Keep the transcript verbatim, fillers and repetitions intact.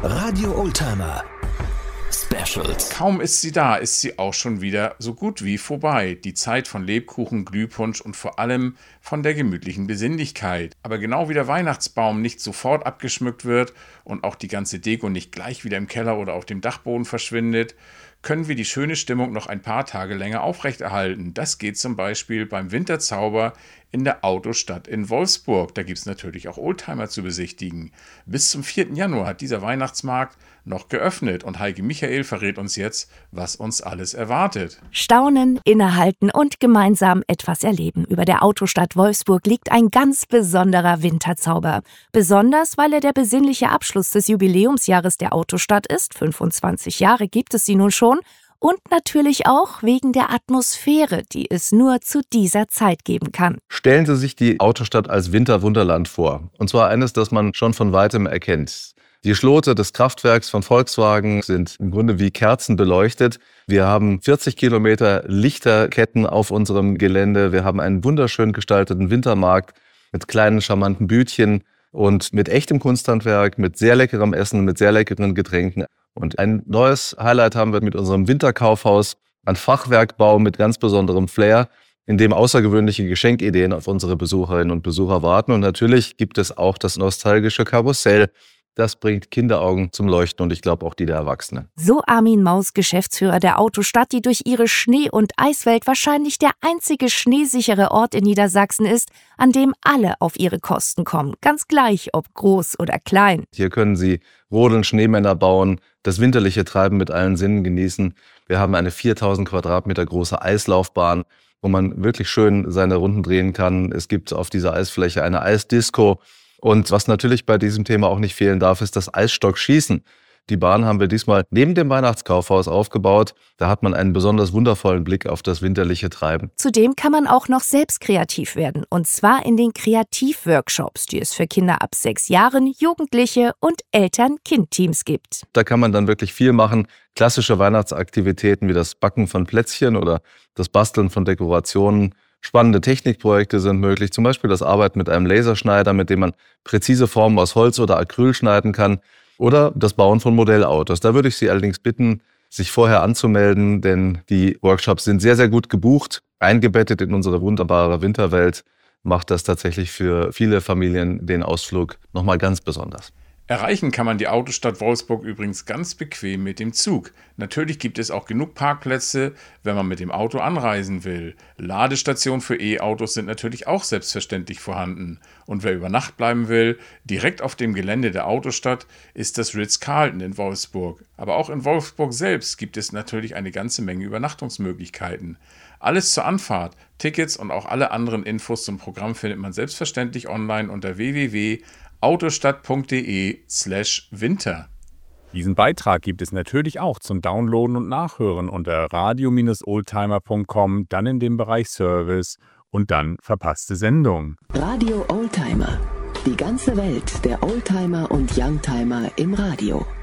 Radio Oldtimer Specials. Kaum ist sie da, ist sie auch schon wieder so gut wie vorbei. Die Zeit von Lebkuchen, Glühpunsch und vor allem von der gemütlichen Besinnlichkeit. Aber genau wie der Weihnachtsbaum nicht sofort abgeschmückt wird und auch die ganze Deko nicht gleich wieder im Keller oder auf dem Dachboden verschwindet, können wir die schöne Stimmung noch ein paar Tage länger aufrechterhalten. Das geht zum Beispiel beim Winterzauber in der Autostadt in Wolfsburg. Da gibt es natürlich auch Oldtimer zu besichtigen. Bis zum vierten Januar hat dieser Weihnachtsmarkt noch geöffnet und Heike Michael verrät uns jetzt, was uns alles erwartet. Staunen, innehalten und gemeinsam etwas erleben. Über der Autostadt Wolfsburg liegt ein ganz besonderer Winterzauber. Besonders, weil er der besinnliche Abschluss des Jubiläumsjahres der Autostadt ist. fünfundzwanzig Jahre gibt es sie nun schon. Und natürlich auch wegen der Atmosphäre, die es nur zu dieser Zeit geben kann. Stellen Sie sich die Autostadt als Winterwunderland vor. Und zwar eines, das man schon von Weitem erkennt. Die Schlote des Kraftwerks von Volkswagen sind im Grunde wie Kerzen beleuchtet. Wir haben vierzig Kilometer Lichterketten auf unserem Gelände. Wir haben einen wunderschön gestalteten Wintermarkt mit kleinen, charmanten Bütchen und mit echtem Kunsthandwerk, mit sehr leckerem Essen, mit sehr leckeren Getränken. Und ein neues Highlight haben wir mit unserem Winterkaufhaus, ein Fachwerkbau mit ganz besonderem Flair, in dem außergewöhnliche Geschenkideen auf unsere Besucherinnen und Besucher warten. Und natürlich gibt es auch das nostalgische Karussell. Das bringt Kinderaugen zum Leuchten und ich glaube auch die der Erwachsenen. So Armin Maus, Geschäftsführer der Autostadt, die durch ihre Schnee- und Eiswelt wahrscheinlich der einzige schneesichere Ort in Niedersachsen ist, an dem alle auf ihre Kosten kommen. Ganz gleich, ob groß oder klein. Hier können Sie rodeln, Schneemänner bauen, das winterliche Treiben mit allen Sinnen genießen. Wir haben eine viertausend Quadratmeter große Eislaufbahn, wo man wirklich schön seine Runden drehen kann. Es gibt auf dieser Eisfläche eine Eisdisco. Und was natürlich bei diesem Thema auch nicht fehlen darf, ist das Eisstockschießen. Die Bahn haben wir diesmal neben dem Weihnachtskaufhaus aufgebaut. Da hat man einen besonders wundervollen Blick auf das winterliche Treiben. Zudem kann man auch noch selbst kreativ werden. Und zwar in den Kreativworkshops, die es für Kinder ab sechs Jahren, Jugendliche und Eltern-Kind-Teams gibt. Da kann man dann wirklich viel machen. Klassische Weihnachtsaktivitäten wie das Backen von Plätzchen oder das Basteln von Dekorationen. Spannende Technikprojekte sind möglich, zum Beispiel das Arbeiten mit einem Laserschneider, mit dem man präzise Formen aus Holz oder Acryl schneiden kann, oder das Bauen von Modellautos. Da würde ich Sie allerdings bitten, sich vorher anzumelden, denn die Workshops sind sehr, sehr gut gebucht. Eingebettet in unsere wunderbare Winterwelt macht das tatsächlich für viele Familien den Ausflug nochmal ganz besonders. Erreichen kann man die Autostadt Wolfsburg übrigens ganz bequem mit dem Zug. Natürlich gibt es auch genug Parkplätze, wenn man mit dem Auto anreisen will. Ladestationen für E-Autos sind natürlich auch selbstverständlich vorhanden. Und wer über Nacht bleiben will, direkt auf dem Gelände der Autostadt ist das Ritz-Carlton in Wolfsburg. Aber auch in Wolfsburg selbst gibt es natürlich eine ganze Menge Übernachtungsmöglichkeiten. Alles zur Anfahrt, Tickets und auch alle anderen Infos zum Programm findet man selbstverständlich online unter w w w punkt autostadt punkt de slash winter. Diesen Beitrag gibt es natürlich auch zum Downloaden und Nachhören unter radio oldtimer punkt com, dann in dem Bereich Service und dann verpasste Sendung. Radio Oldtimer. Die ganze Welt der Oldtimer und Youngtimer im Radio.